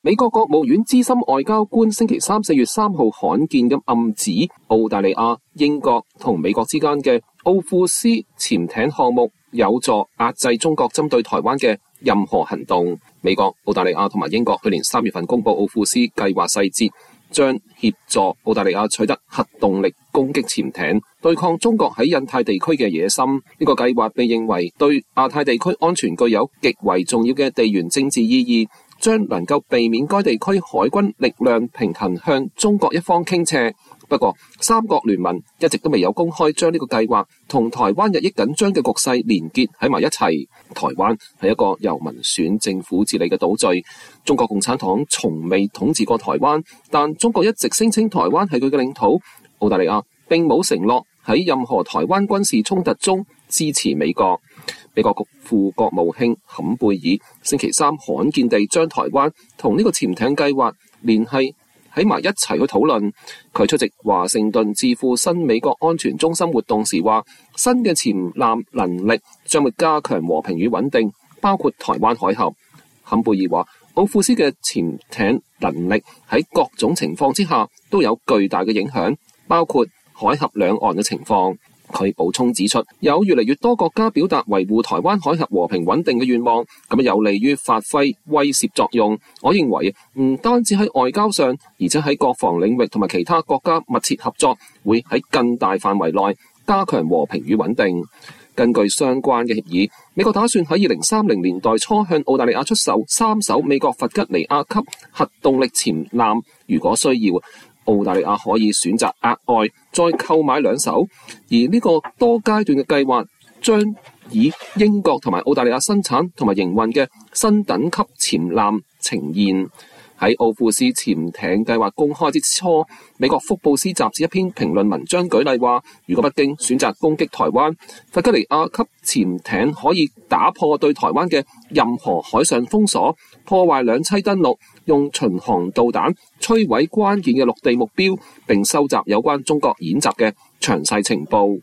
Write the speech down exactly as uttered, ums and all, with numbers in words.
美國國務院資深外交官星期三四月三號罕見咁暗指，澳大利亞、英國同美國之間嘅奧庫斯潛艇項目有助壓制中國針對台灣嘅任何行動。美國、澳大利亞同埋英國去年三月份公布奧庫斯計劃細節，將協助澳大利亞取得核動力攻擊潛艇，對抗中國喺印太地區嘅野心。呢個計劃被認為對亞太地區安全具有極為重要嘅地緣政治意義，將能夠避免該地區海軍力量平衡向中國一方傾斜。不過，三國聯盟一直都未有公開將呢個計劃同台灣日益緊張嘅局勢連結喺埋一齊。台灣係一個由民選政府治理嘅島嶼，中國共產黨從未統治過台灣，但中國一直聲稱台灣係佢嘅領土。澳大利亞並冇承諾喺任何台灣軍事衝突中支持美國。美國副國務卿坎貝爾星期三罕見地將台灣同呢個潛艇計劃聯繫喺埋一齊去討論。佢出席華盛頓智庫新美國安全中心活動時話，新嘅潛艦能力將會加強和平與穩定，包括台灣海峽。坎貝爾話，奧庫斯嘅潛艇能力喺各種情況之下都有巨大嘅影響，包括海峽兩岸嘅情況。佢補充指出，有越嚟越多國家表達維護台灣海峽和平穩定嘅願望，咁有利於發揮威懾作用。我認為唔單止喺外交上，而且喺國防領域同埋其他國家密切合作，會喺更大範圍內加強和平與穩定。根據相關嘅協議，美國打算喺二零三零年代初向澳大利亞出售三艘美國弗吉尼亞級核動力潛艦，如果需要，澳大利亞可以選擇額外再購買兩艘，而呢個多階段嘅計劃將以英國同埋澳大利亞生產同埋營運嘅新等級潛艦呈現。喺奧庫斯潛艇計劃公開之初，美國福布斯雜誌一篇評論文章舉例話，如果北京選擇攻擊台灣，弗吉尼亞級潛艇可以打破對台灣嘅任何海上封鎖，破壞兩棲登陸，用巡航導彈摧毀關鍵嘅陸地目標，並收集有關中國演習嘅詳細情報。